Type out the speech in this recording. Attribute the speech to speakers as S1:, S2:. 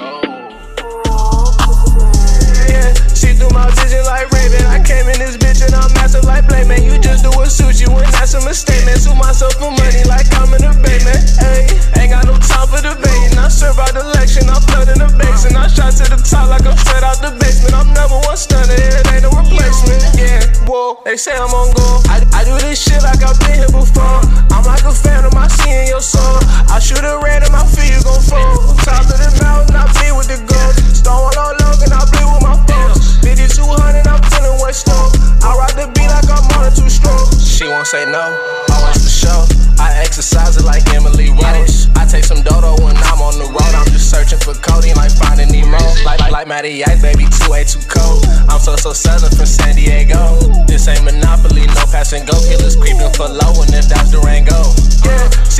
S1: Yeah, see through my vision like Raven. I came in this bitch and I'm massive like Blade, man. You just do a sushi when that's a mistake, man. Sue myself for money like I'm in a bay, man. Ayy, ain't got no time for debating. I serve out the election, I'm flooding the base. And I shot to the top like I'm straight out the basement. I'm number one stunner, it ain't no replacement. Yeah, whoa, they say I'm on go. I do this shit like I've been here before. I'm like a phantom, I see in your soul. I shoot a random, I feel you gon' fold. Top of the mountain, I bleed with the ghost. Stone all long and I bleed with my foes. 5200, I'm feeling West Stone. I ride the beat like I'm on a two-stroke. She won't say no, always for show. I exercise it like Emily Rose. I take some dodo when I'm on the road. I'm just searching for codeine like finding Nemo. Like Matty Ice, baby, 2A2 cold. I'm so southern from San Diego. This ain't Monopoly, no pass and go. Killers creeping for low, and if that's Durango. Yeah.